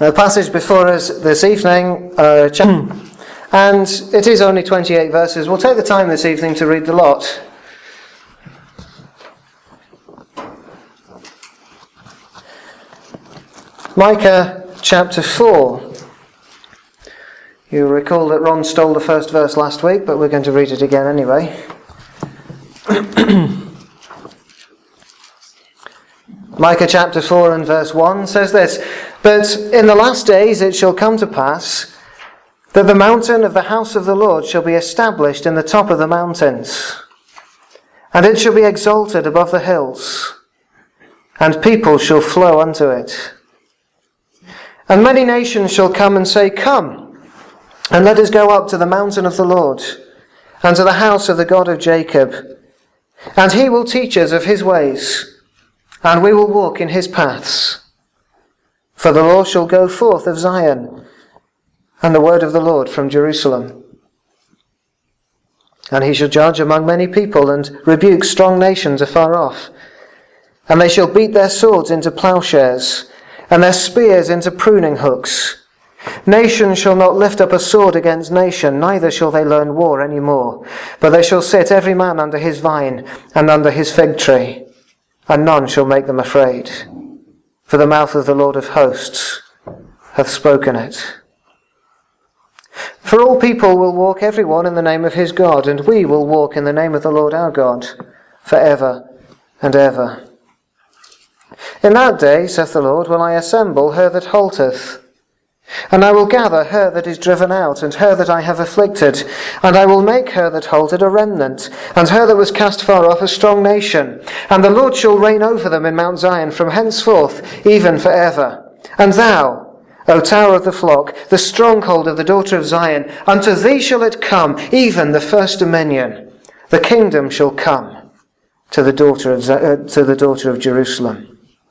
The passage before us this evening, and it is only 28 verses. We'll take the time this evening to read the lot. Micah chapter 4. You'll recall that Ron stole the first verse last week, but we're going to read it again anyway. Micah chapter 4 and verse 1 says this: "But in the last days it shall come to pass that the mountain of the house of the Lord shall be established in the top of the mountains, and it shall be exalted above the hills, and people shall flow unto it. And many nations shall come and say, Come, and let us go up to the mountain of the Lord, and to the house of the God of Jacob. And he will teach us of his ways, and we will walk in his paths. For the law shall go forth of Zion, and the word of the Lord from Jerusalem. And he shall judge among many people, and rebuke strong nations afar off. And they shall beat their swords into plowshares, and their spears into pruning hooks. Nation shall not lift up a sword against nation, neither shall they learn war any more. But they shall sit every man under his vine, and under his fig tree, and none shall make them afraid. For the mouth of the Lord of hosts hath spoken it. For all people will walk every one in the name of his God, and we will walk in the name of the Lord our God, for ever and ever. In that day, saith the Lord, will I assemble her that halteth, and I will gather her that is driven out, and her that I have afflicted, and I will make her that halted a remnant, and her that was cast far off a strong nation. And the Lord shall reign over them in Mount Zion from henceforth, even for ever. And thou, O tower of the flock, the stronghold of the daughter of Zion, unto thee shall it come, even the first dominion. The kingdom shall come to the daughter of Jerusalem.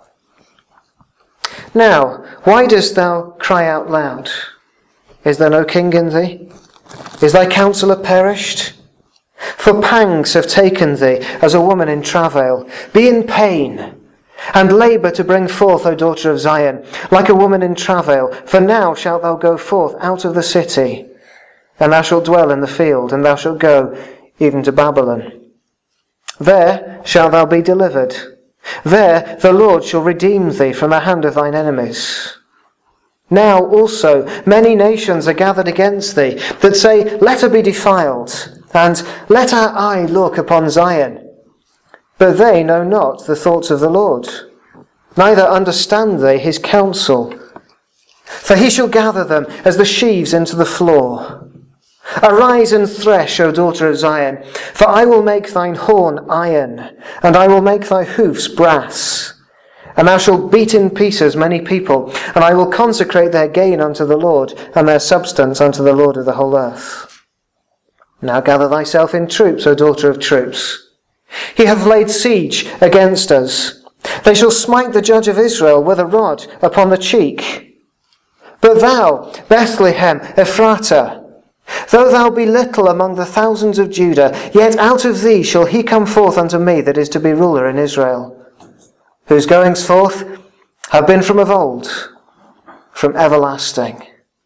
Now, why dost thou cry out loud? Is there no king in thee? Is thy counsellor perished? For pangs have taken thee as a woman in travail. Be in pain, and labour to bring forth, O daughter of Zion, like a woman in travail. For now shalt thou go forth out of the city, and thou shalt dwell in the field, and thou shalt go even to Babylon. There shalt thou be delivered. There the Lord shall redeem thee from the hand of thine enemies. Now also many nations are gathered against thee, that say, Let her be defiled, and let our eye look upon Zion. But they know not the thoughts of the Lord, neither understand they his counsel. For he shall gather them as the sheaves into the floor. Arise and thresh, O daughter of Zion, for I will make thine horn iron, and I will make thy hoofs brass. And thou shalt beat in pieces many people, and I will consecrate their gain unto the Lord, and their substance unto the Lord of the whole earth. Now gather thyself in troops, O daughter of troops. He hath laid siege against us. They shall smite the judge of Israel with a rod upon the cheek. But thou, Bethlehem Ephratah, though thou be little among the thousands of Judah, yet out of thee shall he come forth unto me that is to be ruler in Israel, whose goings forth have been from of old, from everlasting.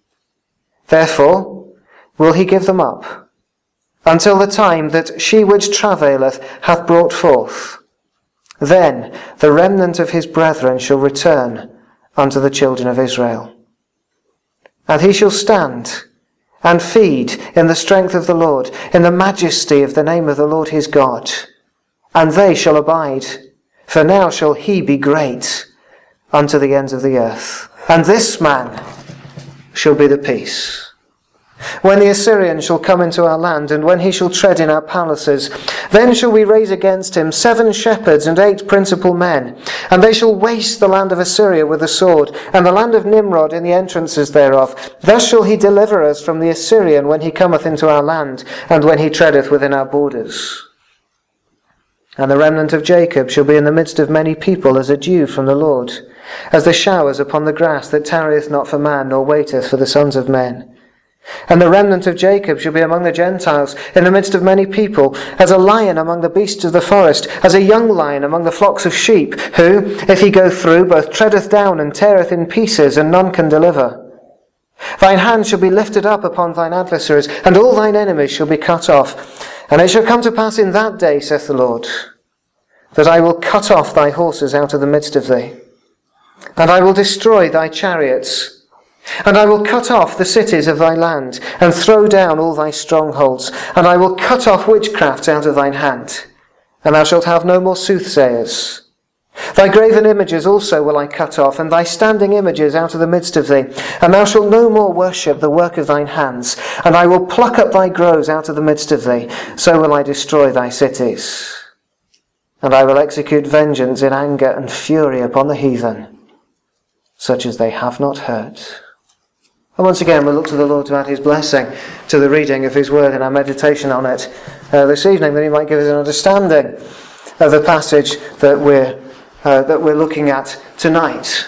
Therefore will he give them up, until the time that she which travaileth hath brought forth. Then the remnant of his brethren shall return unto the children of Israel. And he shall stand and feed in the strength of the Lord, in the majesty of the name of the Lord his God. And they shall abide, for now shall he be great unto the ends of the earth. And this man shall be the peace. When the Assyrian shall come into our land, and when he shall tread in our palaces, then shall we raise against him 7 shepherds and 8 principal men, and they shall waste the land of Assyria with the sword, and the land of Nimrod in the entrances thereof. Thus shall he deliver us from the Assyrian when he cometh into our land, and when he treadeth within our borders. And the remnant of Jacob shall be in the midst of many people as a dew from the Lord, as the showers upon the grass that tarrieth not for man, nor waiteth for the sons of men. And the remnant of Jacob shall be among the Gentiles, in the midst of many people, as a lion among the beasts of the forest, as a young lion among the flocks of sheep, who, if he go through, both treadeth down and teareth in pieces, and none can deliver. Thine hand shall be lifted up upon thine adversaries, and all thine enemies shall be cut off. And it shall come to pass in that day, saith the Lord, that I will cut off thy horses out of the midst of thee, and I will destroy thy chariots, and I will cut off the cities of thy land, and throw down all thy strongholds, and I will cut off witchcraft out of thine hand, and thou shalt have no more soothsayers. Thy graven images also will I cut off, and thy standing images out of the midst of thee, and thou shalt no more worship the work of thine hands, and I will pluck up thy groves out of the midst of thee, so will I destroy thy cities. And I will execute vengeance in anger and fury upon the heathen, such as they have not heard. And once again, we'll look to the Lord to add his blessing to the reading of his word and our meditation on it this evening, that he might give us an understanding of the passage that we're looking at tonight.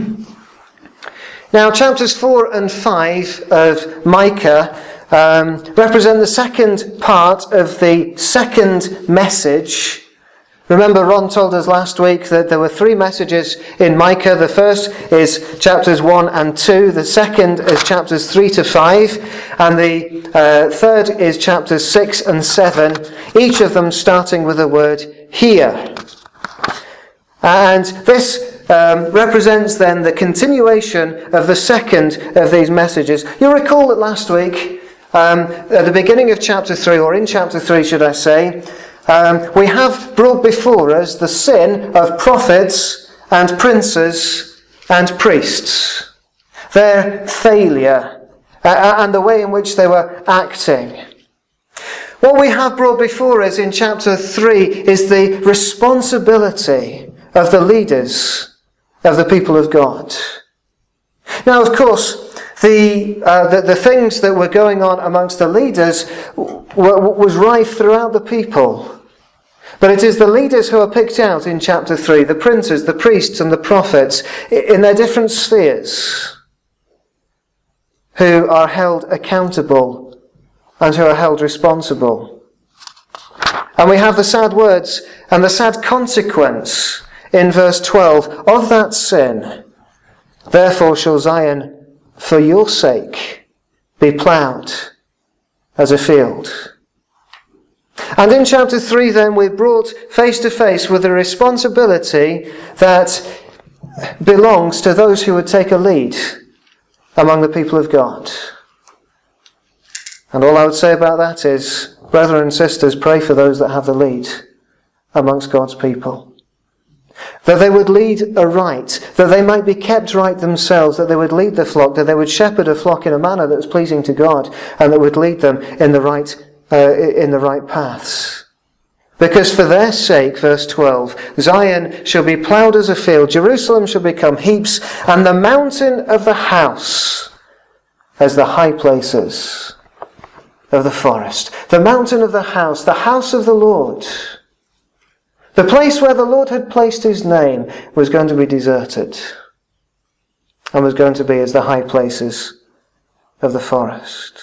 Now, chapters 4 and 5 of Micah represent the second part of the second message. Remember, Ron told us last week that there were 3 messages in Micah. The first is chapters 1 and 2. The second is chapters 3 to 5. And the third is chapters 6 and 7. Each of them starting with the word "hear." And this represents then the continuation of the second of these messages. You'll recall that last week, at the beginning of chapter 3, or in chapter 3 should I say, we have brought before us the sin of prophets and princes and priests, their failure, and the way in which they were acting. What we have brought before us in chapter 3 is the responsibility of the leaders of the people of God. Now, of course, the things that were going on amongst the leaders was rife throughout the people. But it is the leaders who are picked out in chapter 3, the princes, the priests and the prophets, in their different spheres, who are held accountable and who are held responsible. And we have the sad words and the sad consequence in verse 12 of that sin. Therefore shall Zion, for your sake, be ploughed as a field. And in chapter 3 then we're brought face to face with the responsibility that belongs to those who would take a lead among the people of God. And all I would say about that is, brethren and sisters, pray for those that have the lead amongst God's people. That they would lead aright, that they might be kept right themselves, that they would lead the flock, that they would shepherd a flock in a manner that was pleasing to God, and that would lead them in the right paths. Because for their sake, verse 12, Zion shall be ploughed as a field, Jerusalem shall become heaps, and the mountain of the house as the high places of the forest. The mountain of the house of the Lord. The place where the Lord had placed his name was going to be deserted, and was going to be as the high places of the forest.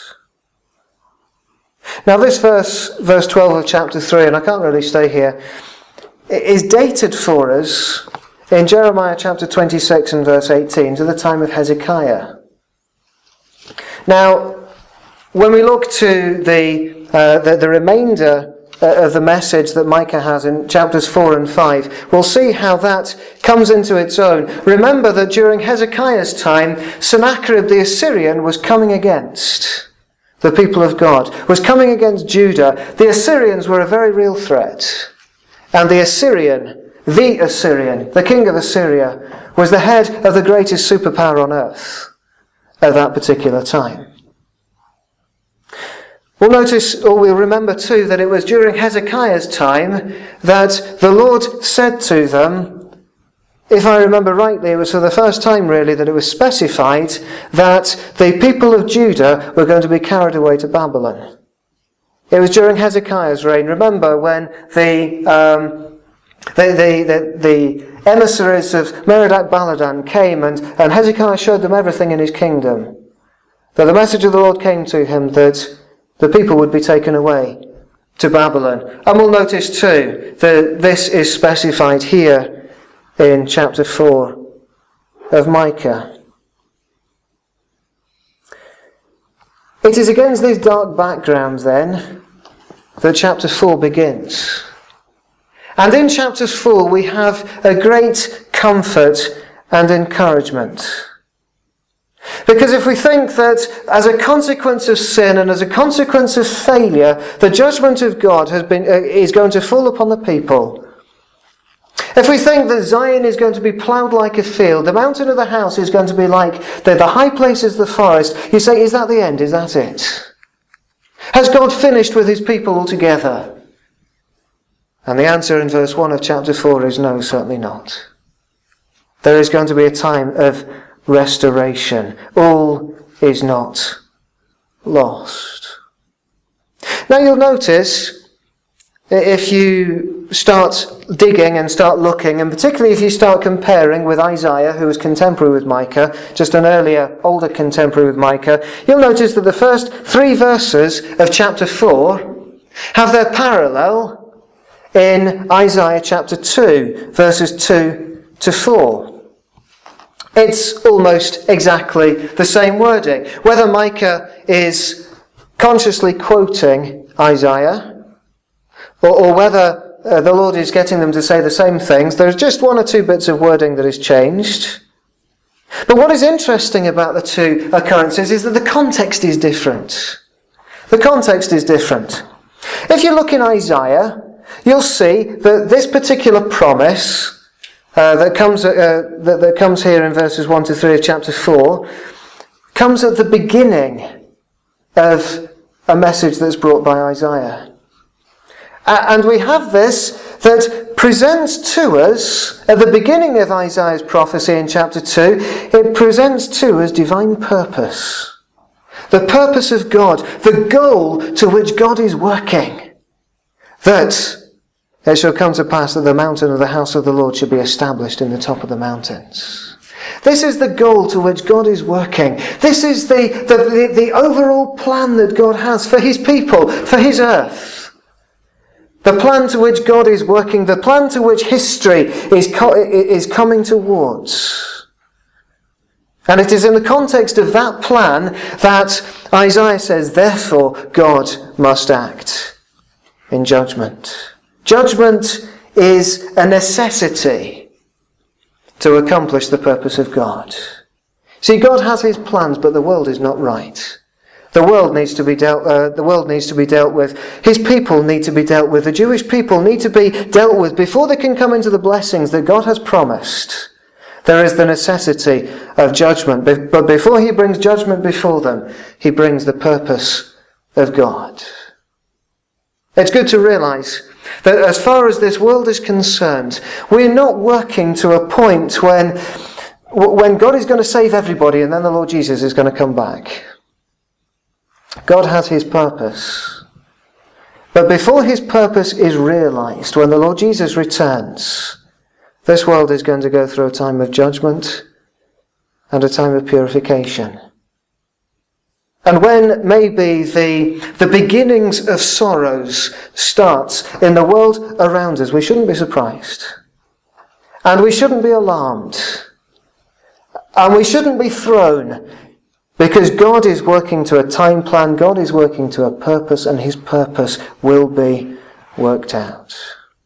Now this verse 12 of chapter 3, and I can't really stay here, is dated for us in Jeremiah chapter 26 and verse 18 to the time of Hezekiah. Now, when we look to the remainder of the message that Micah has in chapters 4 and 5, we'll see how that comes into its own. Remember that during Hezekiah's time, Sennacherib the Assyrian was coming against the people of God, was coming against Judah. The Assyrians were a very real threat. And the Assyrian, the king of Assyria, was the head of the greatest superpower on earth at that particular time. We'll notice, or we'll remember too, that it was during Hezekiah's time that the Lord said to them, if I remember rightly, it was for the first time really that it was specified that the people of Judah were going to be carried away to Babylon. It was during Hezekiah's reign. Remember when the emissaries of Merodach Baladan came and Hezekiah showed them everything in his kingdom. that the message of the Lord came to him that the people would be taken away to Babylon. And we'll notice too that this is specified here in chapter 4 of Micah. It is against this dark background then that chapter 4 begins. And in chapter 4 we have a great comfort and encouragement. Because if we think that as a consequence of sin and as a consequence of failure, the judgment of God is going to fall upon the people, if we think that Zion is going to be ploughed like a field, the mountain of the house is going to be like the high places of the forest, you say, is that the end? Is that it? Has God finished with his people altogether? And the answer in verse 1 of chapter 4 is no, certainly not. There is going to be a time of restoration. All is not lost. Now you'll notice, if you start digging and start looking, and particularly if you start comparing with Isaiah, who was contemporary with Micah, just an earlier, older contemporary with Micah, you'll notice that the first 3 verses of chapter 4 have their parallel in Isaiah chapter 2, verses 2 to 4. It's almost exactly the same wording. Whether Micah is consciously quoting Isaiah, or whether the Lord is getting them to say the same things, there's just 1 or 2 bits of wording that is changed. But what is interesting about the 2 occurrences is that the context is different. The context is different. If you look in Isaiah, you'll see that this particular promise that comes here in verses 1 to 3 of chapter 4 comes at the beginning of a message that's brought by Isaiah. And we have this that presents to us, at the beginning of Isaiah's prophecy in chapter 2, it presents to us divine purpose. The purpose of God, the goal to which God is working. That it shall come to pass that the mountain of the house of the Lord shall be established in the top of the mountains. This is the goal to which God is working. This is the overall plan that God has for his people, for his earth. The plan to which God is working, the plan to which history is coming towards. And it is in the context of that plan that Isaiah says, therefore God must act in judgment. Judgment is a necessity to accomplish the purpose of God. See, God has his plans, but the world is not right. The world needs to be dealt with. His people need to be dealt with. The Jewish people need to be dealt with before they can come into the blessings that God has promised. There is the necessity of judgment. But before he brings judgment before them, he brings the purpose of God. It's good to realize that as far as this world is concerned, we're not working to a point when God is going to save everybody and then the Lord Jesus is going to come back. God has his purpose. But before his purpose is realized, when the Lord Jesus returns, this world is going to go through a time of judgment and a time of purification. And when maybe the beginnings of sorrows starts in the world around us, we shouldn't be surprised. And we shouldn't be alarmed. And we shouldn't be thrown, because God is working to a time plan, God is working to a purpose, and his purpose will be worked out.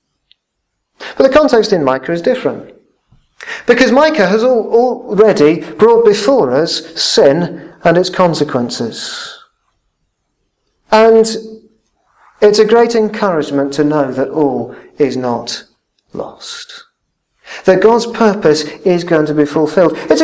But the context in Micah is different. Because Micah has already brought before us sin and its consequences. And it's a great encouragement to know that all is not lost. That God's purpose is going to be fulfilled. It's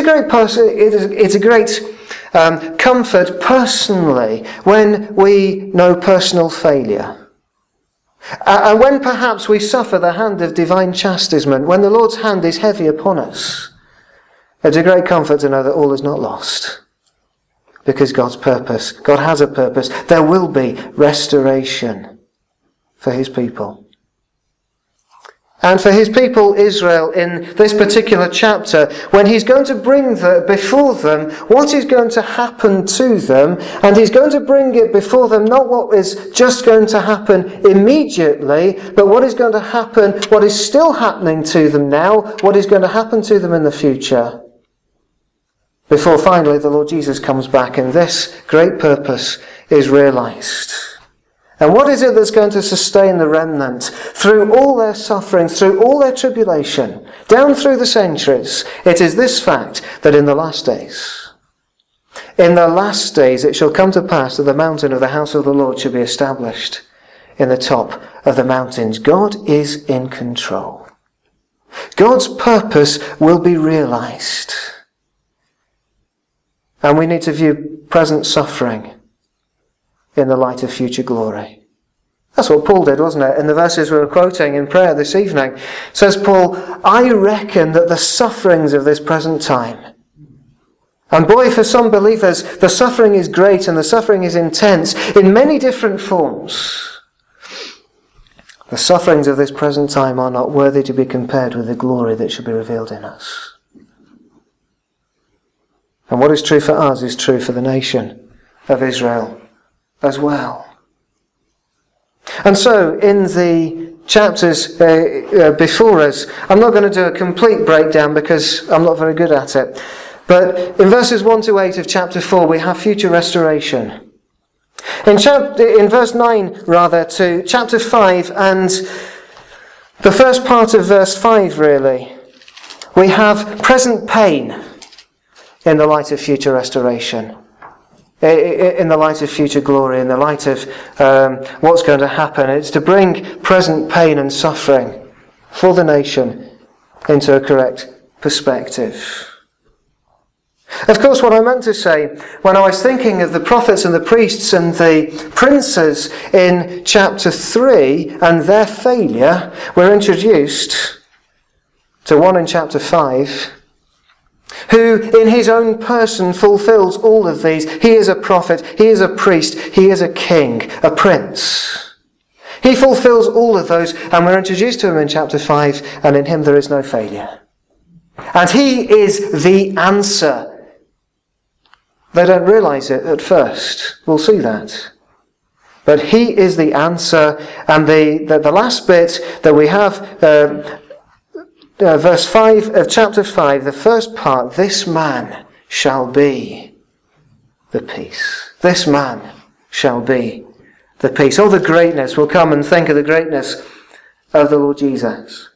a great comfort personally when we know personal failure. And when perhaps we suffer the hand of divine chastisement, when the Lord's hand is heavy upon us, it's a great comfort to know that all is not lost. Because God has a purpose. There will be restoration for his people. And for his people Israel in this particular chapter, when he's going to bring before them what is going to happen to them, and he's going to bring it before them not what is just going to happen immediately, but what is going to happen, what is still happening to them now, what is going to happen to them in the future. Before finally the Lord Jesus comes back and this great purpose is realized. And what is it that's going to sustain the remnant through all their suffering, through all their tribulation, down through the centuries? It is this fact that in the last days it shall come to pass that the mountain of the house of the Lord shall be established in the top of the mountains. God is in control. God's purpose will be realized. And we need to view present suffering in the light of future glory. That's what Paul did, wasn't it? In the verses we were quoting in prayer this evening, says Paul, I reckon that the sufferings of this present time, and boy, for some believers, the suffering is great and the suffering is intense in many different forms. The sufferings of this present time are not worthy to be compared with the glory that shall be revealed in us. And what is true for us is true for the nation of Israel as well. And so, in the chapters before us, I'm not going to do a complete breakdown because I'm not very good at it. But in verses 1 to 8 of chapter 4, we have future restoration. In verse 9, to chapter 5 and the first part of verse 5, really, we have present pain in the light of future restoration. In the light of future glory, in the light of what's going to happen. It's to bring present pain and suffering for the nation into a correct perspective. Of course, what I meant to say when I was thinking of the prophets and the priests and the princes in chapter 3 and their failure, we're introduced to one in chapter 5 who in his own person fulfills all of these. He is a prophet, he is a priest, he is a king, a prince. He fulfills all of those, and we're introduced to him in chapter 5, and in him there is no failure. And he is the answer. They don't realise it at first. We'll see that. But he is the answer, and the last bit that we have, verse 5 of chapter 5, the first part, this man shall be the peace. This man shall be the peace. All the greatness, we'll come and think of the greatness of the Lord Jesus.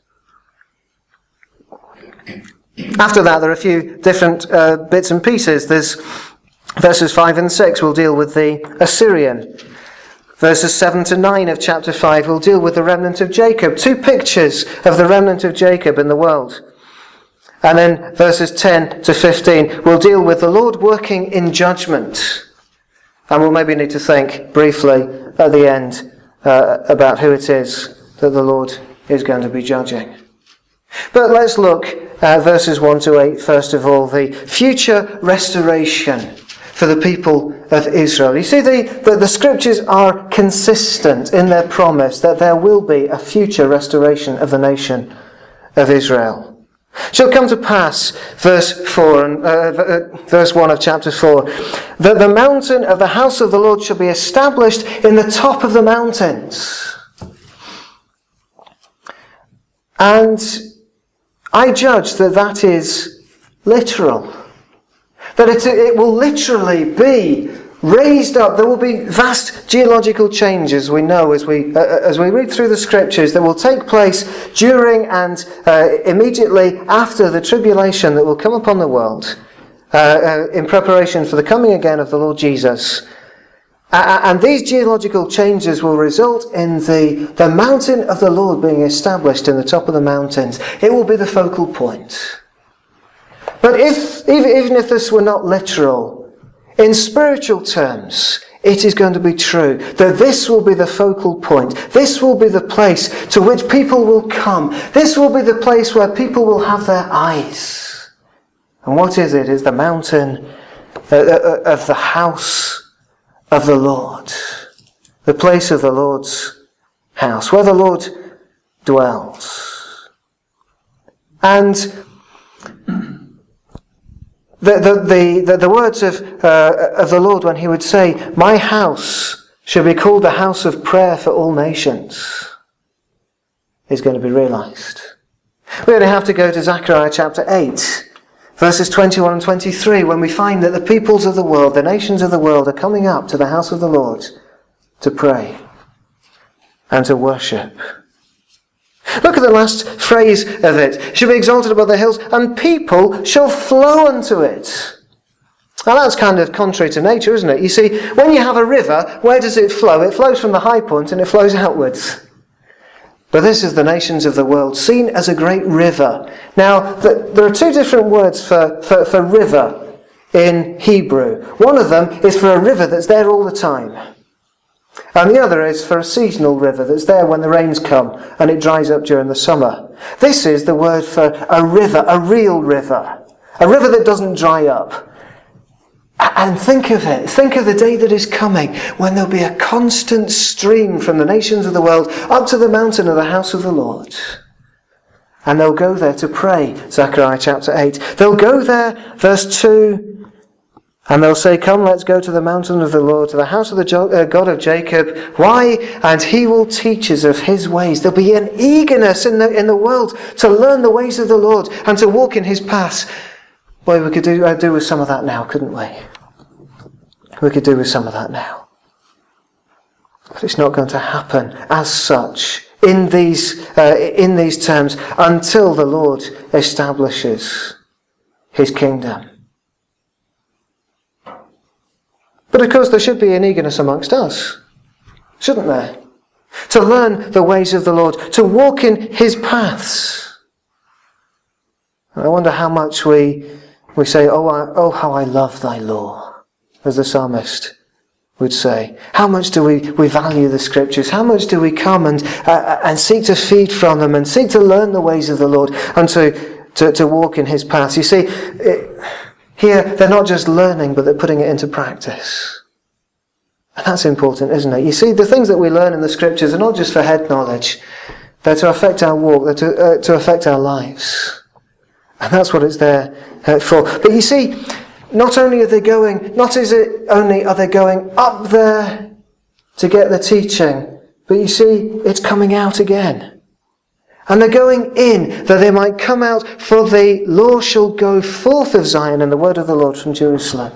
After that, there are a few different bits and pieces. There's verses 5 and 6 will deal with the Assyrian. Verses 7 to 9 of chapter 5 will deal with the remnant of Jacob. Two pictures of the remnant of Jacob in the world. And then verses 10 to 15 will deal with the Lord working in judgment. And we'll maybe need to think briefly at the end about who it is that the Lord is going to be judging. But let's look at verses 1 to 8 first of all, the future restoration for the people of Israel. You see, the scriptures are consistent in their promise that there will be a future restoration of the nation of Israel. Shall come to pass, verse 1 of chapter 4, that the mountain of the house of the Lord shall be established in the top of the mountains. And I judge that is literal. That it will literally be raised up. There will be vast geological changes, we know, as we read through the scriptures, that will take place during and immediately after the tribulation that will come upon the world in preparation for the coming again of the Lord Jesus. And these geological changes will result in the mountain of the Lord being established in the top of the mountains. It will be the focal point. But even if this were not literal, in spiritual terms, it is going to be true that this will be the focal point. This will be the place to which people will come. This will be the place where people will have their eyes. And what is it? It's the mountain of the house of the Lord. The place of the Lord's house, where the Lord dwells. And the words of the Lord when he would say, "My house shall be called the house of prayer for all nations," is going to be realised. We only have to go to Zechariah chapter 8, verses 21 and 23, when we find that the peoples of the world, the nations of the world, are coming up to the house of the Lord to pray and to worship. Look at the last phrase of it. "It shall be exalted above the hills, and people shall flow unto it." Now that's kind of contrary to nature, isn't it? You see, when you have a river, where does it flow? It flows from the high point and it flows outwards. But this is the nations of the world, seen as a great river. Now, there are two different words for river in Hebrew. One of them is for a river that's there all the time. And the other is for a seasonal river that's there when the rains come and it dries up during the summer. This is the word for a river, a real river. A river that doesn't dry up. And think of it. Think of the day that is coming when there'll be a constant stream from the nations of the world up to the mountain of the house of the Lord. And they'll go there to pray, Zechariah chapter 8. They'll go there, verse 2, and they'll say, "Come, let's go to the mountain of the Lord, to the house of the God of Jacob." Why? "And he will teach us of his ways." There'll be an eagerness in the world to learn the ways of the Lord and to walk in his paths. Boy, we could do with some of that now, couldn't we? We could do with some of that now. But it's not going to happen as such in these terms until the Lord establishes his kingdom. But of course there should be an eagerness amongst us, shouldn't there? To learn the ways of the Lord, to walk in his paths. And I wonder how much we say, oh, how I love thy law, as the psalmist would say. How much do we value the scriptures? How much do we come and seek to feed from them and seek to learn the ways of the Lord and to walk in his paths? You see, here they're not just learning, but they're putting it into practice. And that's important, isn't it? You see, the things that we learn in the scriptures are not just for head knowledge. They're to affect our walk, they're to affect our lives. And that's what it's there for. But you see, not only are they going up there to get the teaching, but you see, it's coming out again. And they're going in, that they might come out, for the law shall go forth of Zion, and the word of the Lord from Jerusalem.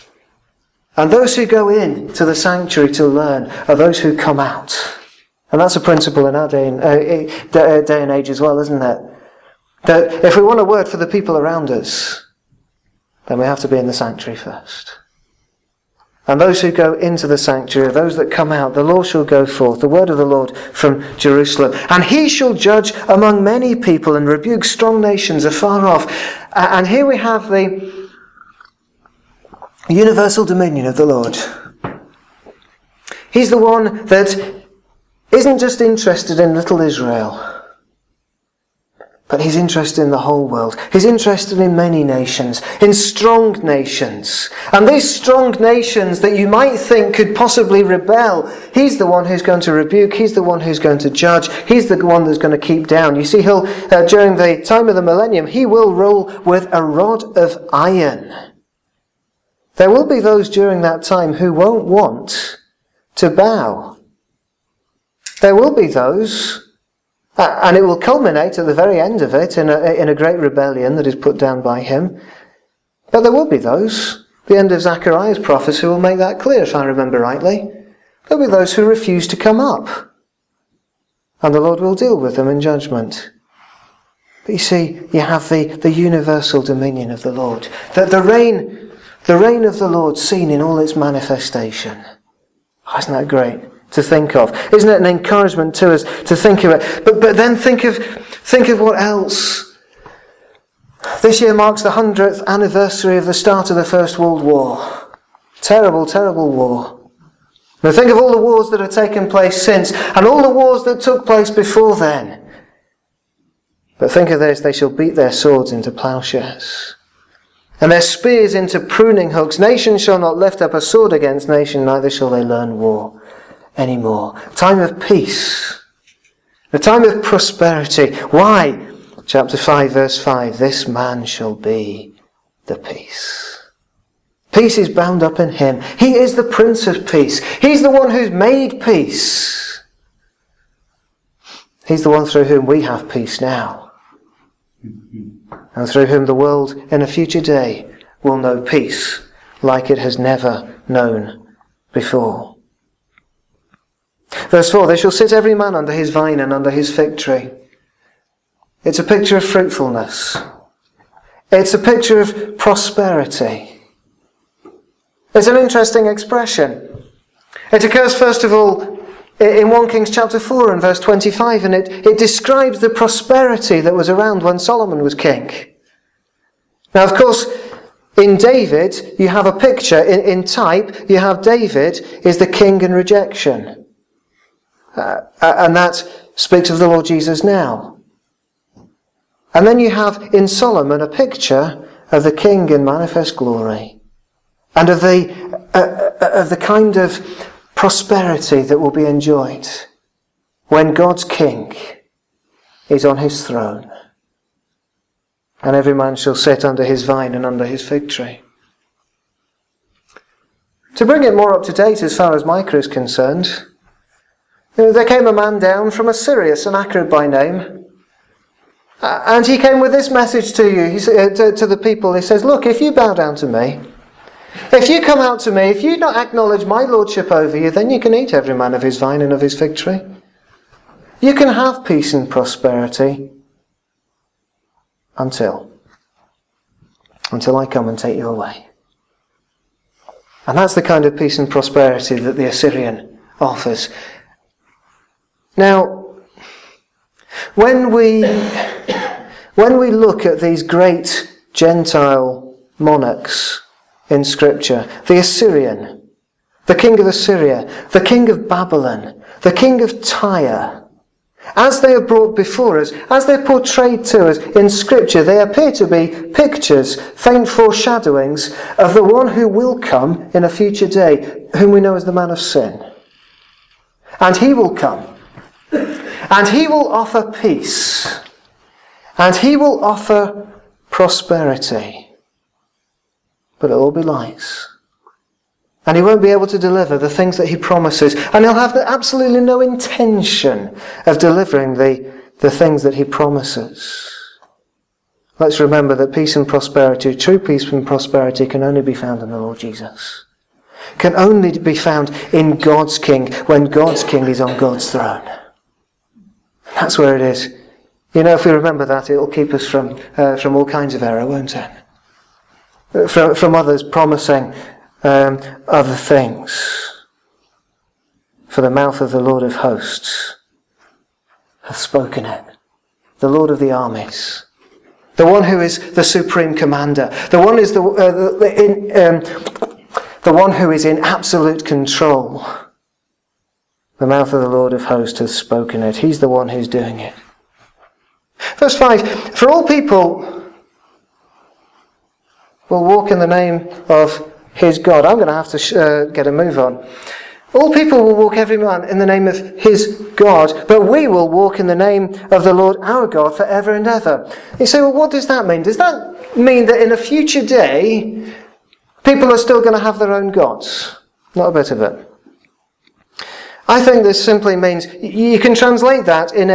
And those who go in to the sanctuary to learn are those who come out. And that's a principle in our day and age as well, isn't it? That if we want a word for the people around us, then we have to be in the sanctuary first. And those who go into the sanctuary, those that come out, the law shall go forth, the word of the Lord from Jerusalem. And he shall judge among many people and rebuke strong nations afar off. And here we have the universal dominion of the Lord. He's the one that isn't just interested in little Israel, but he's interested in the whole world. He's interested in many nations, in strong nations. And these strong nations that you might think could possibly rebel, he's the one who's going to rebuke, he's the one who's going to judge, he's the one that's going to keep down. You see, he'll during the time of the millennium, he will rule with a rod of iron. There will be those during that time who won't want to bow. There will be those, and it will culminate at the very end of it in a great rebellion that is put down by him. But there will be those, the end of Zechariah's prophecy will make that clear, if I remember rightly. There will be those who refuse to come up. And the Lord will deal with them in judgment. But you see, you have the universal dominion of the Lord. The reign of the Lord seen in all its manifestation. Oh, isn't that great to think of? Isn't it an encouragement to us to think of it? But then think of what else. This year marks the 100th anniversary of the start of the First World War. Terrible, terrible war. Now think of all the wars that have taken place since, and all the wars that took place before then. But think of this, they shall beat their swords into plowshares, and their spears into pruning hooks. Nation shall not lift up a sword against nation, neither shall they learn war anymore. Time of peace. A time of prosperity. Why? Chapter 5, verse 5, this man shall be the peace. Peace is bound up in him. He is the Prince of Peace. He's the one who's made peace. He's the one through whom we have peace now. And through whom the world in a future day will know peace like it has never known before. Verse 4, they shall sit every man under his vine and under his fig tree. It's a picture of fruitfulness. It's a picture of prosperity. It's an interesting expression. It occurs first of all in 1 Kings chapter 4 and verse 25, and it describes the prosperity that was around when Solomon was king. Now, of course, in David, you have a picture, in type, you have David is the king in rejection. And that speaks of the Lord Jesus now. And then you have in Solomon a picture of the king in manifest glory. And of the kind of prosperity that will be enjoyed when God's king is on his throne. And every man shall sit under his vine and under his fig tree. To bring it more up to date as far as Micah is concerned, there came a man down from Assyria, Sennacherib by name, and he came with this message to you, to the people. He says, look, if you bow down to me, if you come out to me, if you not acknowledge my lordship over you, then you can eat every man of his vine and of his fig tree. You can have peace and prosperity until I come and take you away. And that's the kind of peace and prosperity that the Assyrian offers. Now, when we look at these great Gentile monarchs in Scripture, the Assyrian, the king of Assyria, the king of Babylon, the king of Tyre, as they are brought before us, as they're portrayed to us in Scripture, they appear to be pictures, faint foreshadowings of the one who will come in a future day, whom we know as the man of sin. And he will come. And he will offer peace. And he will offer prosperity. But it'll all be lies. And he won't be able to deliver the things that he promises. And he'll have absolutely no intention of delivering the things that he promises. Let's remember that peace and prosperity, true peace and prosperity, can only be found in the Lord Jesus. Can only be found in God's King, when God's King is on God's throne. That's where it is. You know, if we remember that, it'll keep us from all kinds of error, won't it? From others promising other things. For the mouth of the Lord of hosts hath spoken it. The Lord of the armies. The one who is the supreme commander. The one is the one who is in absolute control. The mouth of the Lord of hosts has spoken it. He's the one who's doing it. Verse 5, for all people will walk in the name of his God. I'm going to have to get a move on. All people will walk, every man, in the name of his God, but we will walk in the name of the Lord our God forever and ever. You say, well, what does that mean? Does that mean that in a future day, people are still going to have their own gods? Not a bit of it. I think this simply means you can translate that in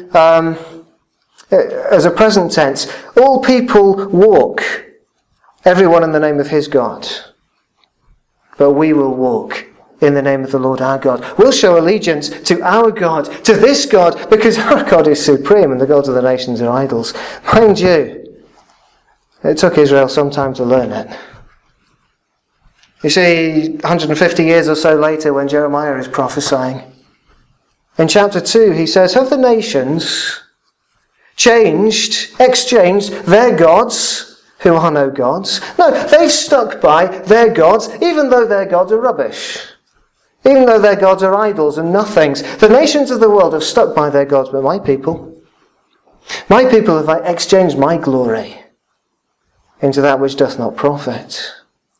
as a present tense. All people walk, everyone in the name of his God. But we will walk in the name of the Lord our God. We'll show allegiance to our God, to this God, because our God is supreme and the gods of the nations are idols. Mind you, it took Israel some time to learn it. You see, 150 years or so later, when Jeremiah is prophesying, in chapter 2 he says, have the nations exchanged their gods, who are no gods? No, they've stuck by their gods, even though their gods are rubbish. Even though their gods are idols and nothings. The nations of the world have stuck by their gods, but my people have exchanged my glory into that which doth not profit.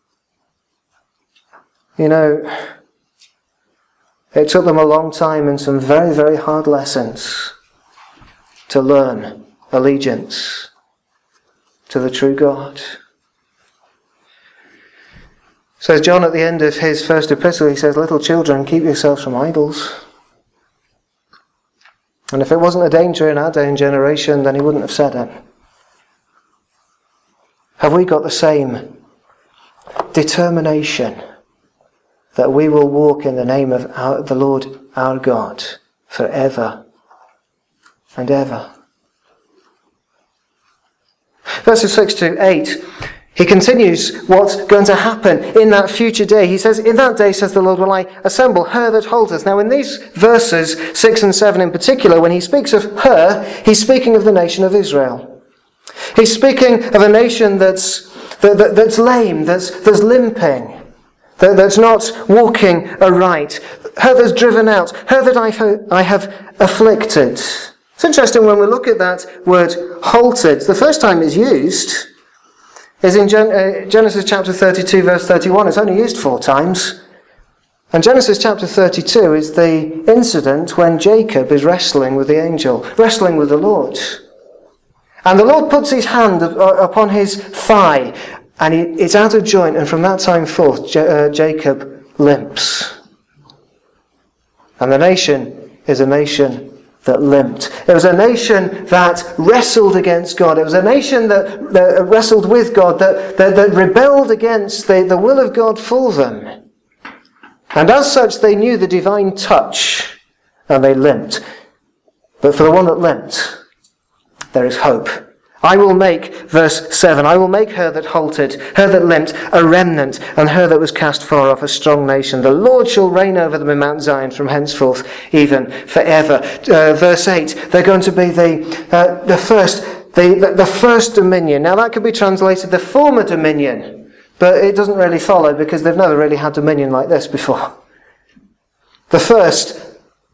You know, it took them a long time and some very, very hard lessons to learn allegiance to the true God. So John at the end of his first epistle, he says, little children, keep yourselves from idols. And if it wasn't a danger in our day and generation, then he wouldn't have said it. Have we got the same determination that we will walk in the name of the Lord our God forever and ever? Verses 6 to 8, he continues what's going to happen in that future day. He says, in that day, says the Lord, will I assemble her that holdeth. Now in these verses, 6 and 7 in particular, when he speaks of her, he's speaking of the nation of Israel. He's speaking of a nation that's lame, that's limping, that's not walking aright, her that's driven out, her that I have afflicted. It's interesting when we look at that word halted. The first time it's used is in Genesis chapter 32, verse 31. It's only used 4 times. And Genesis chapter 32 is the incident when Jacob is wrestling with the angel, wrestling with the Lord. And the Lord puts his hand upon his thigh, and it's out of joint, and from that time forth, Jacob limps. And the nation is a nation that limped. It was a nation that wrestled against God. It was a nation that wrestled with God, that rebelled against the will of God for them. And as such, they knew the divine touch, and they limped. But for the one that limped, there is hope. I will make, verse 7, I will make her that halted, her that limped, a remnant, and her that was cast far off, a strong nation. The Lord shall reign over them in Mount Zion from henceforth, even forever. Verse 8, they're going to be the first dominion. Now that could be translated the former dominion, but it doesn't really follow because they've never really had dominion like this before. The first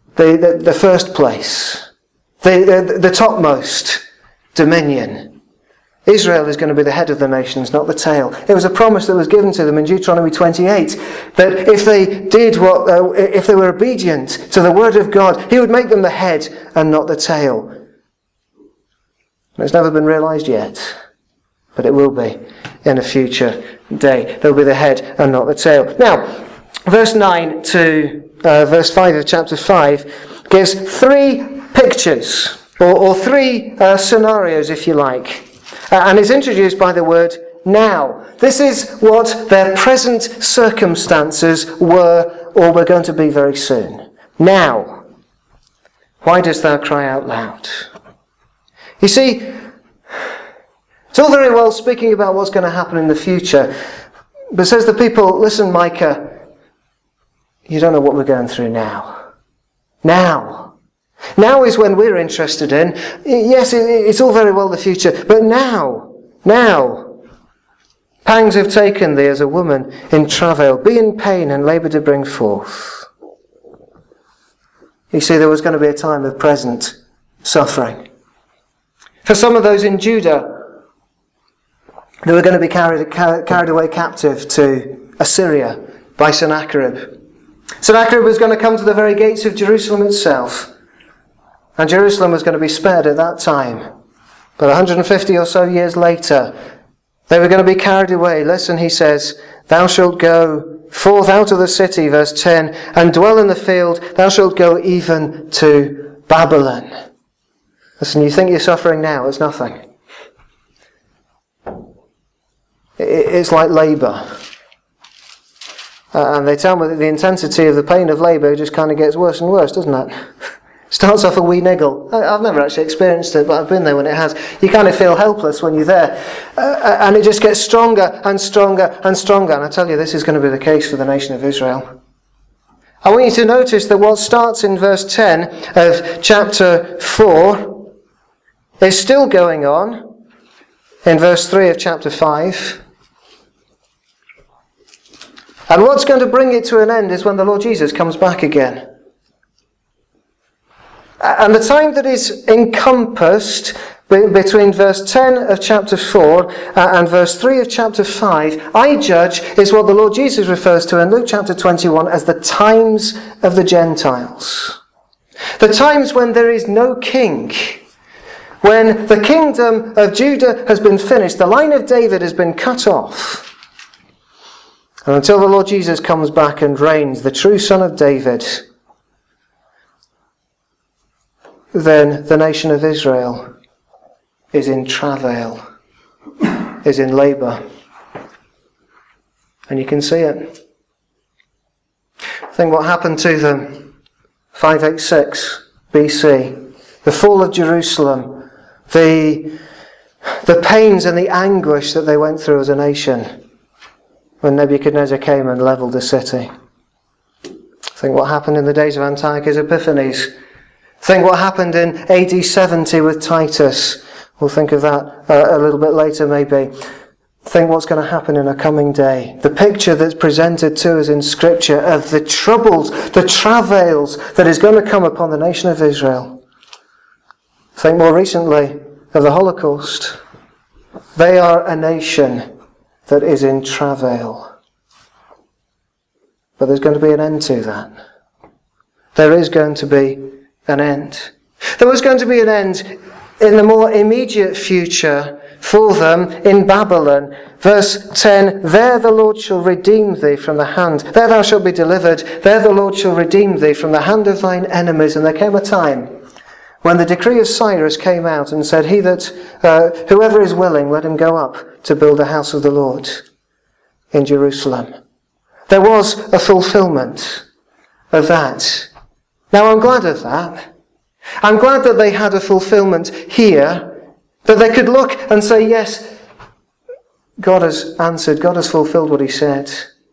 place, the topmost dominion. Israel is going to be the head of the nations, not the tail. It was a promise that was given to them in Deuteronomy 28 that if they were obedient to the word of God, he would make them the head and not the tail. And it's never been realized yet, but it will be in a future day. They'll be the head and not the tail. Now, verse 9 to verse 5 of chapter 5 gives 3 pictures, or 3 scenarios, if you like. And is introduced by the word now. This is what their present circumstances were or were going to be very soon. Now, why dost thou cry out loud? You see, it's all very well speaking about what's going to happen in the future, but says the people, listen, Micah, you don't know what we're going through now. Now is when we're interested in. Yes, it's all very well the future, but now. Pangs have taken thee as a woman in travail. Be in pain and labour to bring forth. You see, there was going to be a time of present suffering. For some of those in Judah, they were going to be carried away captive to Assyria by Sennacherib. Sennacherib was going to come to the very gates of Jerusalem itself. And Jerusalem was going to be spared at that time. But 150 or so years later, they were going to be carried away. Listen, he says, thou shalt go forth out of the city, verse 10, and dwell in the field. Thou shalt go even to Babylon. Listen, you think you're suffering now. It's nothing. It's like labour. And they tell me that the intensity of the pain of labour just kind of gets worse and worse, doesn't it? Starts off a wee niggle. I've never actually experienced it, but I've been there when it has. You kind of feel helpless when you're there. And it just gets stronger and stronger and stronger. And I tell you, this is going to be the case for the nation of Israel. I want you to notice that what starts in verse 10 of chapter 4 is still going on in verse 3 of chapter 5. And what's going to bring it to an end is when the Lord Jesus comes back again. And the time that is encompassed between verse 10 of chapter 4 and verse 3 of chapter 5, I judge, is what the Lord Jesus refers to in Luke chapter 21 as the times of the Gentiles. The times when there is no king, when the kingdom of Judah has been finished, the line of David has been cut off, and until the Lord Jesus comes back and reigns, the true Son of David, then the nation of Israel is in travail, is in labour. And you can see it. Think what happened to them. 586 BC. The fall of Jerusalem. The pains and the anguish that they went through as a nation when Nebuchadnezzar came and levelled the city. Think what happened in the days of Antiochus Epiphanes. Think what happened in AD 70 with Titus. We'll think of that a little bit later maybe. Think what's going to happen in a coming day. The picture that's presented to us in Scripture of the troubles, the travails that is going to come upon the nation of Israel. Think more recently of the Holocaust. They are a nation that is in travail. But there's going to be an end to that. There is going to be an end. There was going to be an end in the more immediate future for them in Babylon. Verse 10, there the Lord shall redeem thee from the hand. There thou shalt be delivered. There the Lord shall redeem thee from the hand of thine enemies. And there came a time when the decree of Cyrus came out and said, whoever is willing, let him go up to build the house of the Lord in Jerusalem. There was a fulfillment of that. Now I'm glad of that. I'm glad that they had a fulfillment here, that they could look and say, yes, God has answered, God has fulfilled what he said.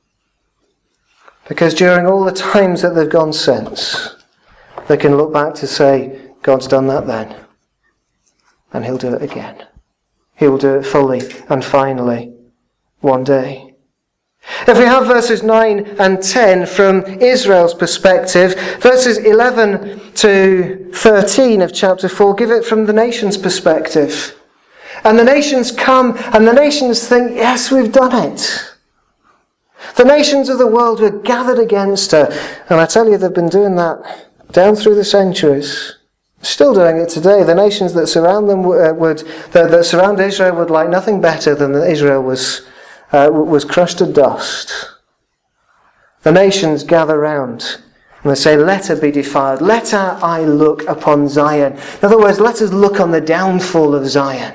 Because during all the times that they've gone since, they can look back to say, God's done that then, and he'll do it again. He will do it fully and finally one day. If we have verses 9 and 10 from Israel's perspective, verses 11 to 13 of chapter 4 give it from the nation's perspective. And the nations come and the nations think, yes, we've done it. The nations of the world were gathered against her. And I tell you, they've been doing that down through the centuries. Still doing it today. The nations that surround them that surround Israel would like nothing better than that Israel was crushed to dust. The nations gather round and they say, let her be defiled. Let our eye look upon Zion. In other words, let us look on the downfall of Zion.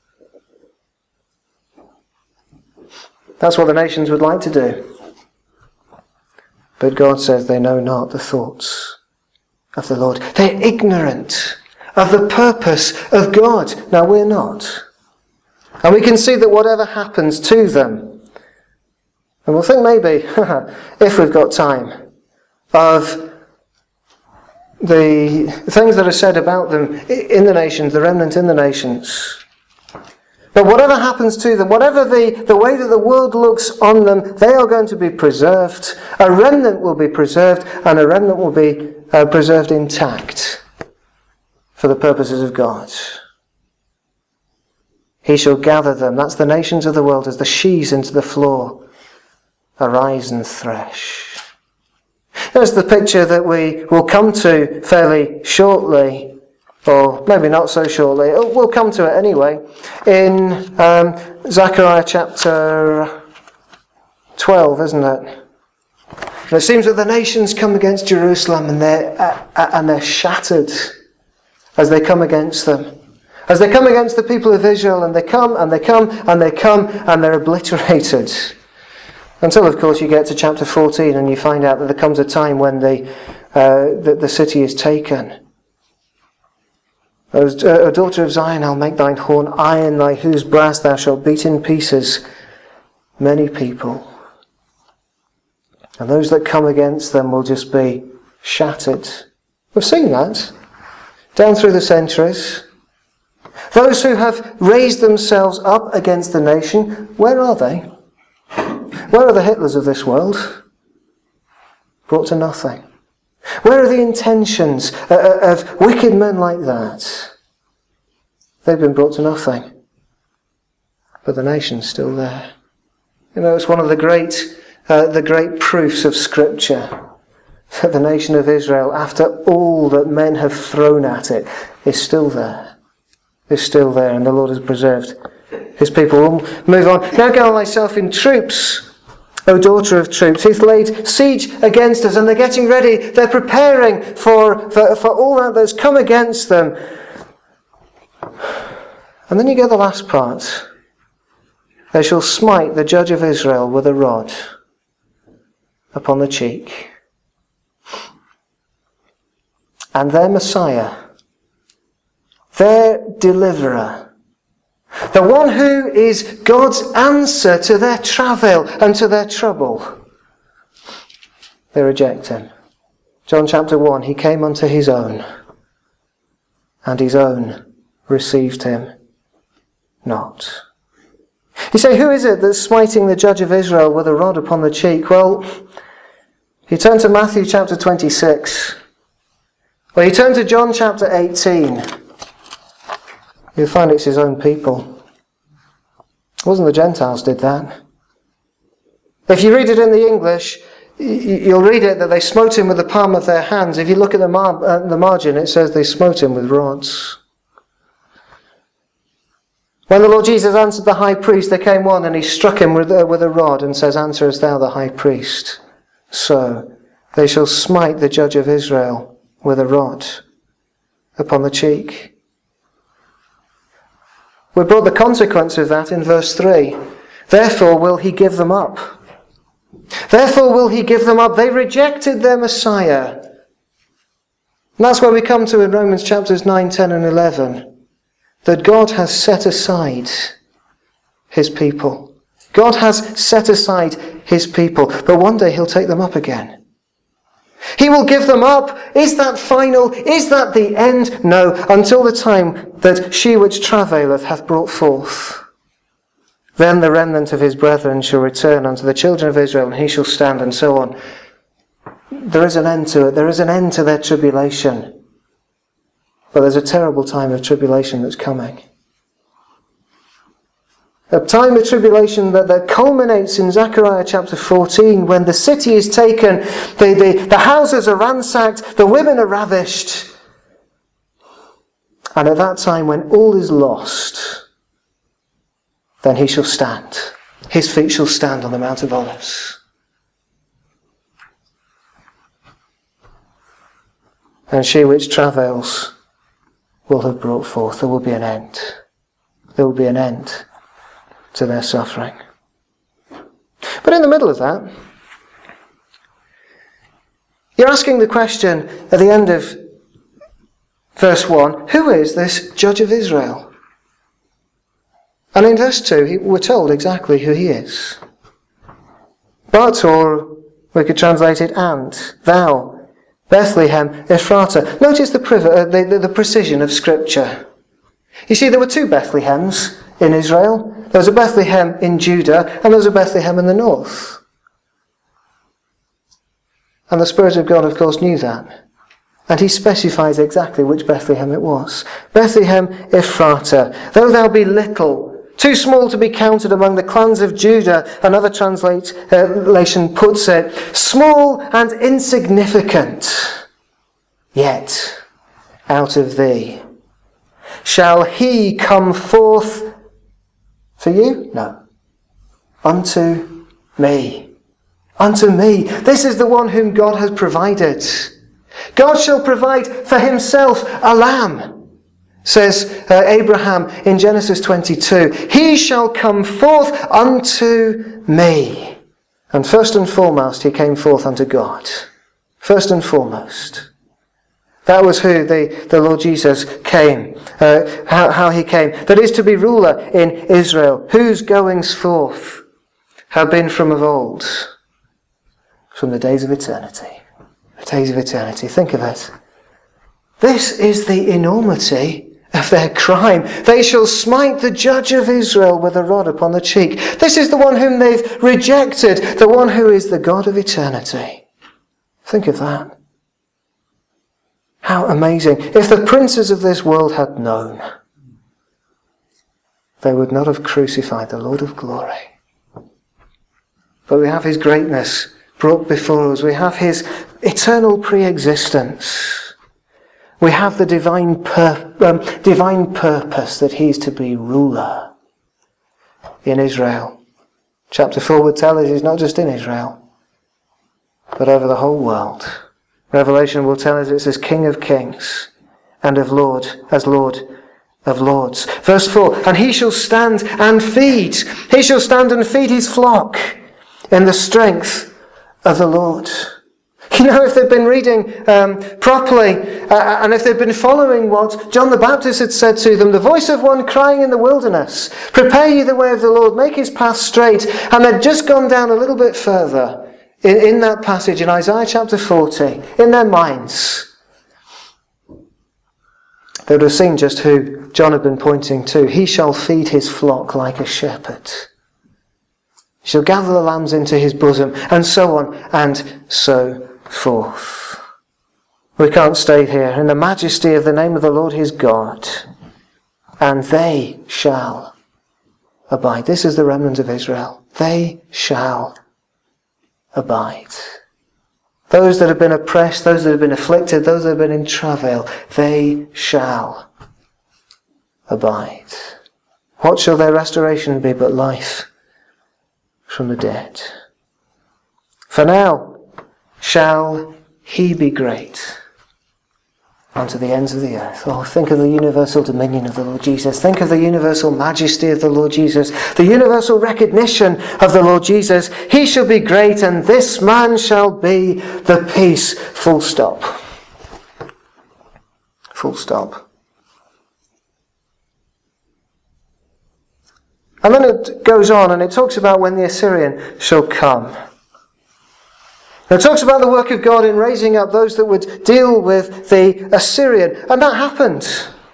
That's what the nations would like to do. But God says they know not the thoughts of the Lord. They're ignorant of the purpose of God. Now we're not. And we can see that whatever happens to them, and we'll think maybe, if we've got time, of the things that are said about them in the nations, the remnant in the nations. But whatever happens to them, whatever the way that the world looks on them, they are going to be preserved. A remnant will be preserved, and a remnant will be preserved intact for the purposes of God. He shall gather them, that's the nations of the world, as the sheaves into the floor. Arise and thresh. There's the picture that we will come to fairly shortly, or maybe not so shortly. We'll come to it anyway. In Zechariah chapter 12, isn't it? And it seems that the nations come against Jerusalem and they're shattered as they come against them. As they come against the people of Israel, and they come and they come and they come and they're obliterated. Until, of course, you get to chapter 14 and you find out that there comes a time when the city is taken. O daughter of Zion, I'll make thine horn iron, thy whose brass thou shalt beat in pieces many people. And those that come against them will just be shattered. We've seen that down through the centuries. Those who have raised themselves up against the nation, where are they? Where are the Hitlers of this world? Brought to nothing. Where are the intentions of wicked men like that? They've been brought to nothing. But the nation's still there. You know, it's one of the great proofs of Scripture that the nation of Israel, after all that men have thrown at it, is still there. is still there, and the Lord has preserved his people. We'll move on. Now gather thyself in troops, O daughter of troops. He's laid siege against us, and they're getting ready. They're preparing for all that that's come against them. And then you get the last part. They shall smite the judge of Israel with a rod upon the cheek. And their Messiah, their deliverer, the one who is God's answer to their travail and to their trouble, they reject him. John chapter 1, he came unto his own, and his own received him not. You say, who is it that's smiting the judge of Israel with a rod upon the cheek? Well, you turn to Matthew chapter 26. Well, you turn to John chapter 18. You'll find it's his own people. It wasn't the Gentiles did that. If you read it in the English, you'll read it that they smote him with the palm of their hands. If you look at the margin, it says they smote him with rods. When the Lord Jesus answered the high priest, there came one and he struck him with a rod and says, answerest thou the high priest? So they shall smite the judge of Israel with a rod upon the cheek. We're brought the consequence of that in verse 3. Therefore will he give them up. Therefore will he give them up. They rejected their Messiah. And that's where we come to in Romans chapters 9, 10 and 11. That God has set aside his people. God has set aside his people. But one day he'll take them up again. He will give them up. Is that final? Is that the end? No, until the time that she which travaileth hath brought forth. Then the remnant of his brethren shall return unto the children of Israel, and he shall stand, and so on. There is an end to it. There is an end to their tribulation. But there's a terrible time of tribulation that's coming. A time of tribulation that culminates in Zechariah chapter 14, when the city is taken, the houses are ransacked, the women are ravished. And at that time, when all is lost, then he shall stand. His feet shall stand on the Mount of Olives. And she which travails will have brought forth. There will be an end. There will be an end to their suffering. But in the middle of that, you're asking the question at the end of verse 1, who is this judge of Israel? And in verse 2, we're told exactly who he is. But, or we could translate it, and, thou, Bethlehem Ephratah. Notice the precision of Scripture. You see, there were two Bethlehems in Israel. There was a Bethlehem in Judah, and there was a Bethlehem in the north. And the Spirit of God, of course, knew that. And he specifies exactly which Bethlehem it was. Bethlehem Ephratah, though thou be little, too small to be counted among the clans of Judah, another translation puts it, small and insignificant, yet out of thee shall he come forth for you? No. Unto me. Unto me. This is the one whom God has provided. God shall provide for himself a lamb, says Abraham in Genesis 22. He shall come forth unto me. And first and foremost, he came forth unto God. First and foremost. That was who the Lord Jesus came. How he came. That is to be ruler in Israel. Whose goings forth have been from of old. From the days of eternity. The days of eternity. Think of it. This is the enormity of their crime. They shall smite the judge of Israel with a rod upon the cheek. This is the one whom they've rejected. The one who is the God of eternity. Think of that. How amazing. If the princes of this world had known, they would not have crucified the Lord of glory. But we have his greatness brought before us. We have his eternal pre-existence. We have the divine purpose that he's to be ruler in Israel. Chapter 4 would tell us he's not just in Israel, but over the whole world. Revelation will tell us it's as King of Kings and as Lord of Lords. Verse 4, and he shall stand and feed. He shall stand and feed his flock in the strength of the Lord. You know, if they've been reading properly and if they've been following what John the Baptist had said to them, the voice of one crying in the wilderness, prepare ye the way of the Lord, make his path straight. And they'd just gone down a little bit further in that passage in Isaiah chapter 40, in their minds. They would have seen just who John had been pointing to. He shall feed his flock like a shepherd. He shall gather the lambs into his bosom, and so on and so forth. We can't stay here. In the majesty of the name of the Lord his God, and they shall abide. This is the remnant of Israel. They shall abide. Those that have been oppressed, those that have been afflicted, those that have been in travail, they shall abide. What shall their restoration be but life from the dead? For now shall he be great unto the ends of the earth. Oh, think of the universal dominion of the Lord Jesus. Think of the universal majesty of the Lord Jesus. The universal recognition of the Lord Jesus. He shall be great, and this man shall be the peace. Full stop. Full stop. And then it goes on and it talks about when the Assyrian shall come. It talks about the work of God in raising up those that would deal with the Assyrian. And that happened.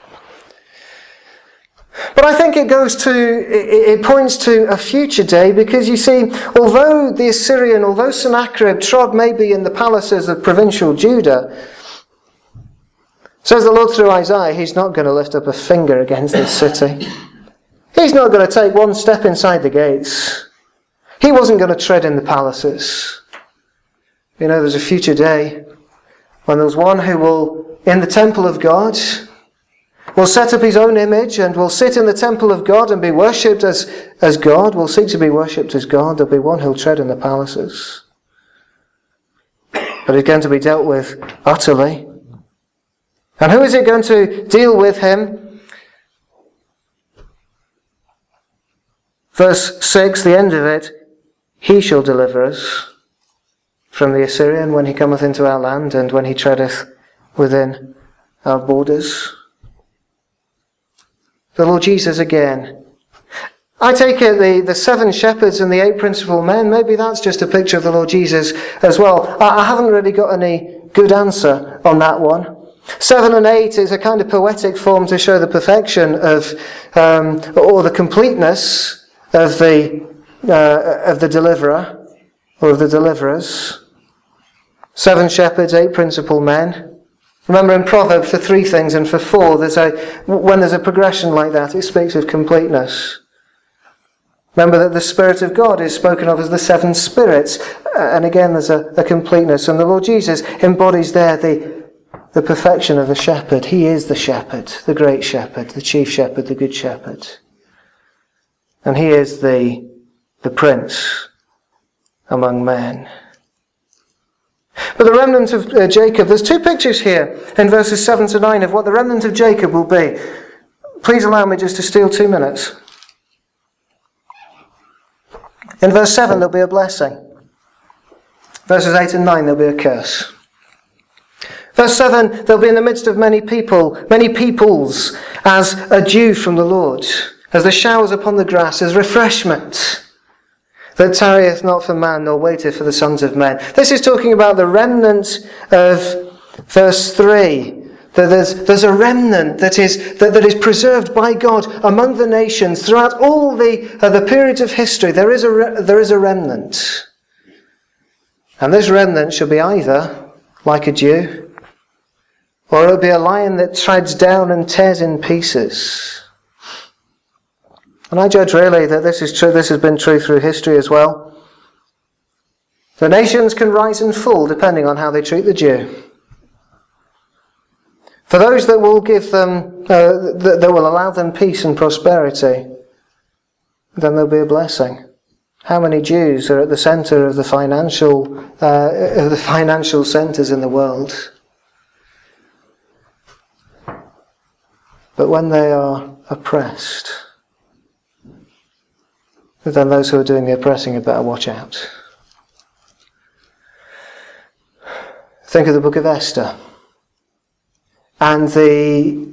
But I think it points to a future day, because you see, although Sennacherib trod maybe in the palaces of provincial Judah, says the Lord through Isaiah, he's not going to lift up a finger against this city. He's not going to take one step inside the gates. He wasn't going to tread in the palaces. You know, there's a future day when there's one who will, in the temple of God, will set up his own image and will sit in the temple of God and be worshipped as God, will seek to be worshipped as God. There'll be one who'll tread in the palaces. But he's going to be dealt with utterly. And who is it going to deal with him? Verse 6, the end of it, he shall deliver us from the Assyrian when he cometh into our land, and when he treadeth within our borders. The Lord Jesus again. I take it the 7 shepherds and the 8 principal men, maybe that's just a picture of the Lord Jesus as well. I haven't really got any good answer on that one. 7 and 8 is a kind of poetic form to show the perfection of, or the completeness of the deliverer, or of the deliverers. 7 shepherds, 8 principal men. Remember in Proverbs, for 3 things and for 4, when there's a progression like that, it speaks of completeness. Remember that the Spirit of God is spoken of as the 7 spirits, and again there's a completeness. And the Lord Jesus embodies there the perfection of a shepherd. He is the shepherd, the great shepherd, the chief shepherd, the good shepherd. And he is the prince among men. But the remnant of Jacob, there's 2 pictures here in verses 7 to 9 of what the remnant of Jacob will be. Please allow me just to steal 2 minutes. In verse 7 there'll be a blessing. Verses 8 and 9 there'll be a curse. Verse 7, they'll be in the midst of many peoples, as a dew from the Lord, as the showers upon the grass, as refreshment that tarrieth not for man, nor waiteth for the sons of men. This is talking about the remnant of verse 3. That there's a remnant that is preserved by God among the nations throughout all the periods of history. There is a remnant, and this remnant shall be either like a dew, or it'll be a lion that treads down and tears in pieces. And I judge really that this is true. This has been true through history as well. The nations can rise and fall depending on how they treat the Jew. For those that will give them, that will allow them peace and prosperity, then there'll be a blessing. How many Jews are at the centre of the financial centres in the world? But when they are oppressed, then those who are doing the oppressing had better watch out. Think of the book of Esther and the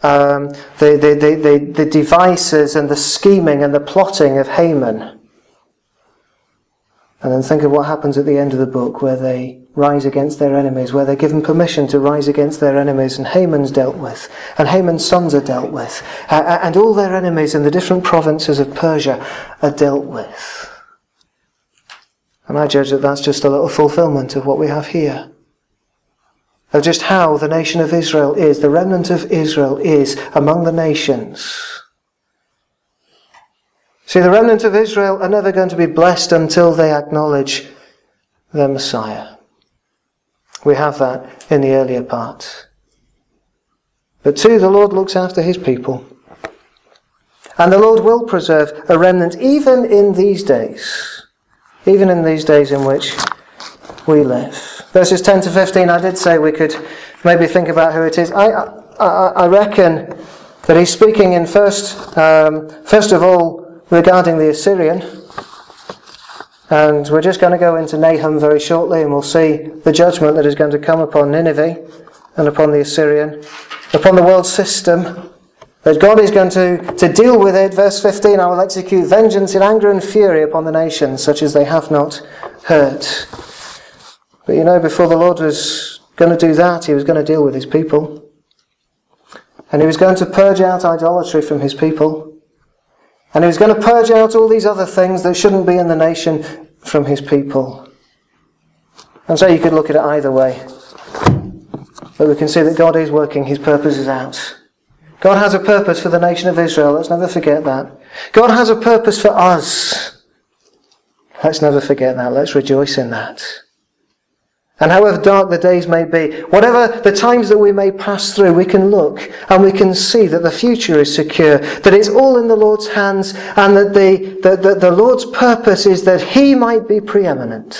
devices and the scheming and the plotting of Haman. And then think of what happens at the end of the book, where they rise against their enemies, where they're given permission to rise against their enemies, and Haman's dealt with, and Haman's sons are dealt with, and all their enemies in the different provinces of Persia are dealt with. And I judge that that's just a little fulfillment of what we have here, of just how the nation of Israel is, the remnant of Israel is among the nations. See, the remnant of Israel are never going to be blessed until they acknowledge their Messiah. We have that in the earlier part. But too, the Lord looks after his people. And the Lord will preserve a remnant even in these days. Even in these days in which we live. Verses 10 to 15, I did say we could maybe think about who it is. I reckon that he's speaking in first of all, regarding the Assyrian, and we're just going to go into Nahum very shortly, and we'll see the judgment that is going to come upon Nineveh and upon the Assyrian, upon the world system, that God is going to deal with it. Verse 15, I will execute vengeance in anger and fury upon the nations, such as they have not heard. But you know, before the Lord was going to do that, he was going to deal with his people, and he was going to purge out idolatry from his people. And he was going to purge out all these other things that shouldn't be in the nation from his people. And so you could look at it either way. But we can see that God is working his purposes out. God has a purpose for the nation of Israel. Let's never forget that. God has a purpose for us. Let's never forget that. Let's rejoice in that. And however dark the days may be, whatever the times that we may pass through, we can look and we can see that the future is secure, that it's all in the Lord's hands, and that the Lord's purpose is that he might be preeminent.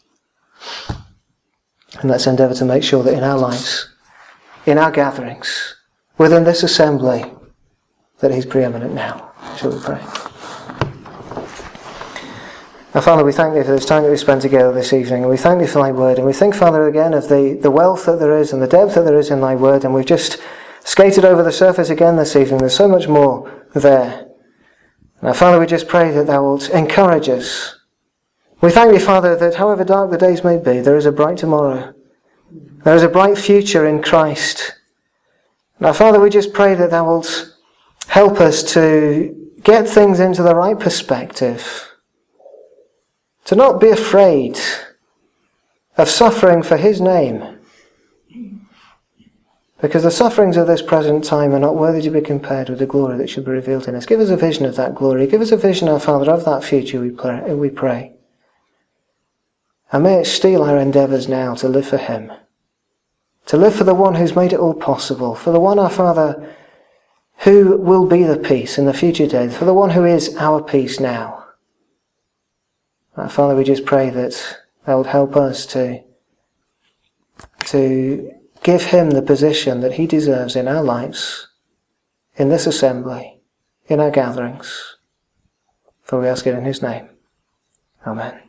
And let's endeavour to make sure that in our lives, in our gatherings, within this assembly, that he's preeminent now. Shall we pray? Now, Father, we thank thee for this time that we spent together this evening, and we thank thee for thy word, and we think, Father, again of the wealth that there is and the depth that there is in thy word, and we've just skated over the surface again this evening. There's so much more there. Now, Father, we just pray that thou wilt encourage us. We thank thee, Father, that however dark the days may be, there is a bright tomorrow. There is a bright future in Christ. Now, Father, we just pray that thou wilt help us to get things into the right perspective. To not be afraid of suffering for his name. Because the sufferings of this present time are not worthy to be compared with the glory that shall be revealed in us. Give us a vision of that glory. Give us a vision, our Father, of that future, we pray. And may it steel our endeavours now to live for him. To live for the one who's made it all possible. For the one, our Father, who will be the peace in the future days. For the one who is our peace now. Father, we just pray that thou would help us to give him the position that he deserves in our lives, in this assembly, in our gatherings. For we ask it in his name. Amen.